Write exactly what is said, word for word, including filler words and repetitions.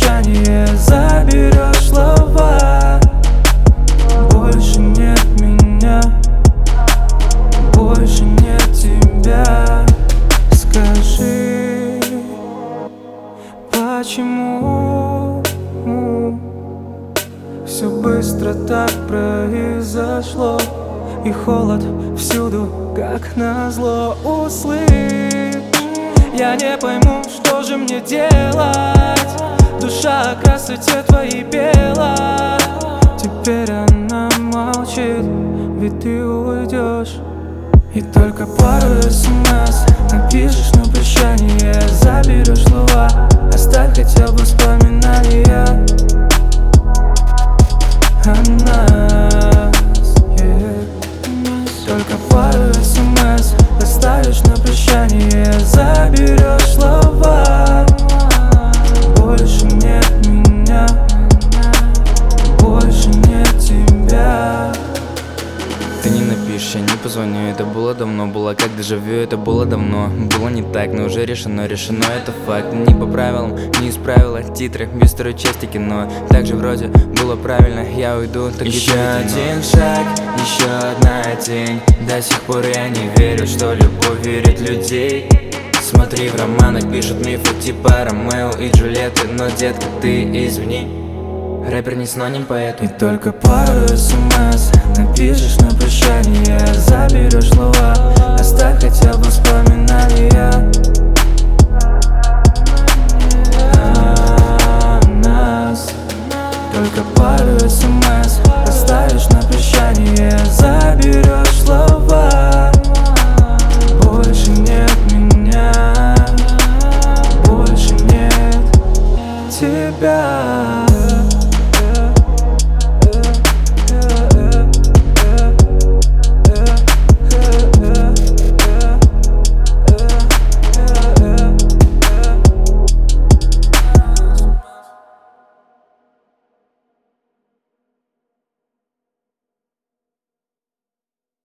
прощание заберешь слова. Больше нет меня, больше нет тебя. Скажи, почему все быстро так произошло, и холод всюду, как назло. Услышь, я не пойму, что же мне делать. Душа о красоте твоей пела, теперь она молчит, ведь ты уйдешь. И только пару смс напишешь на прощание, заберешь слова. Оставь хотя бы воспоминания о нас, yeah. Только пару смс оставишь на прощание, заберешь слова. Больше нет меня, больше нет тебя. Ты не напишешь, я не позвоню, это было давно. Было как дежавю, это было давно. Было не так, но уже решено, решено, это факт. Не по правилам, не исправила титры без второй части кино. Так же вроде было правильно, я уйду, так Еще один шаг, еще одна тень. До сих пор я не верю, что любовь верит людей. Смотри, в романах пишут мифы типа Ромео и Джульетты, но, детка, ты извини, рэпер не синоним поэту. И только пару смс напишешь на прощание, заберешь слова. Оставь хотя бы воспоминания